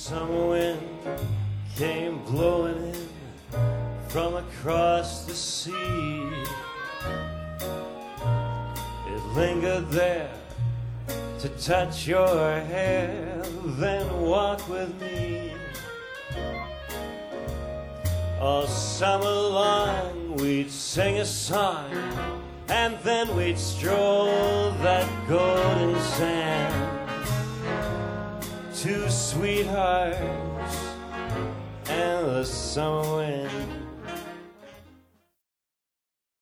Summer wind came blowing in from across the sea. It lingered there to touch your hair, then walk with me. All summer long we'd sing a song, and then we'd stroll that golden sand. Two sweethearts and the summer wind.